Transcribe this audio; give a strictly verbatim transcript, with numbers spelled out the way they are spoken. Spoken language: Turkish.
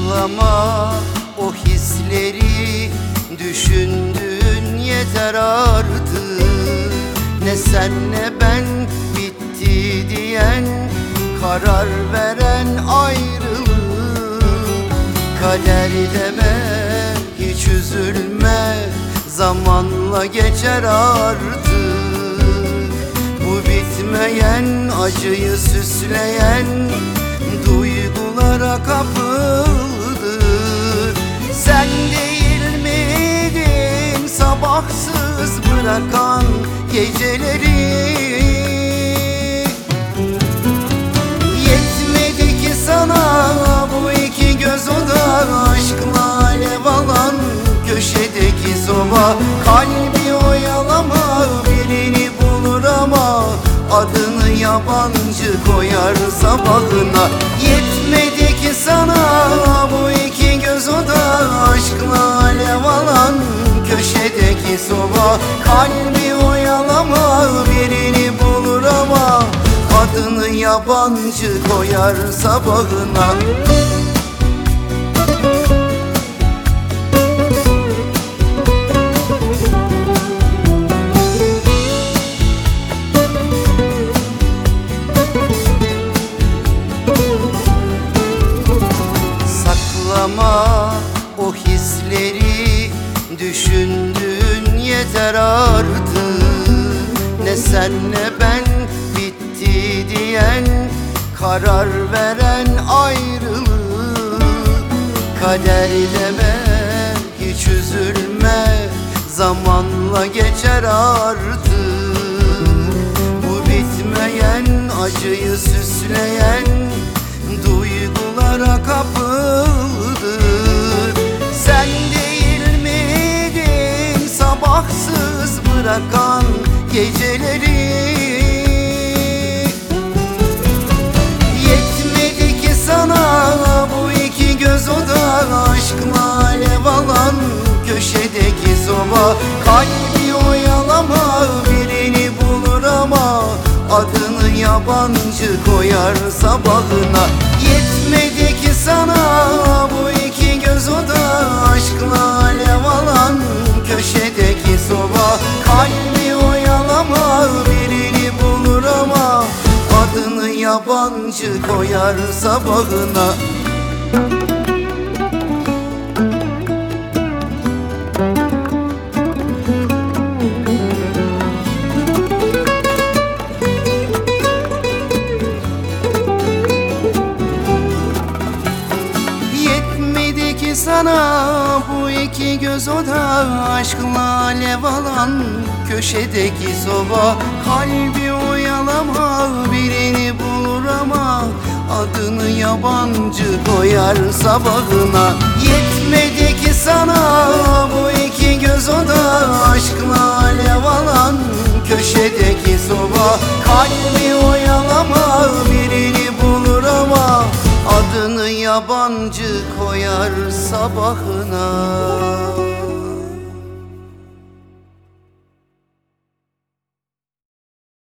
Saklama o hisleri, düşündüğün yeter artık. Ne sen ne ben bitti diyen, karar veren ayrılık. Kader deme, hiç üzülme, zamanla geçer artık. Bu bitmeyen acıyı süsleyen duygulara kapıldır. Sen değil miydin sabahsız bırakan geceleri? Yetmedi ki sana bu iki göz oda, aşkla alev alan köşedeki soba. Kalbi oyalama, birini bulur ama adını yabancı koyar sabahına. Yetmedi ki sana bu iki göz oda, aşkla alev alan köşedeki soba. Kalbi oyalama, birini bulur ama adını yabancı koyar sabahına. Saklama o hisleri, düşündüğün yeter artık. Ne sen ne ben bitti diyen, karar veren ayrılık. Kader deme, hiç üzülme, zamanla geçer artık. Bu bitmeyen acıyı süsleyen duygulara kapıldır. Sen değil miydin sabahsız bırakan geceleri? Yetmedi ki sana bu iki göz oda, aşkla alev alan köşedeki soba. Kalbi oyalama, birini bulur ama adını yabancı koyar sabahına. Yetmedi ki sana bu iki göz oda, aşkla alev alan köşedeki soba. Kalbi oyalama, birini bulur ama adını yabancı koyar sabahına. Sana bu iki göz oda, aşkla alev alan köşedeki soba. Kalbi oyalama, birini bulur ama adını yabancı koyar sabahına. Yetmedi ki sana bu iki göz oda, aşkla alev alan köşedeki soba. Kalbi oyalama, birini bulur ama adını yabancı koyar sabahına.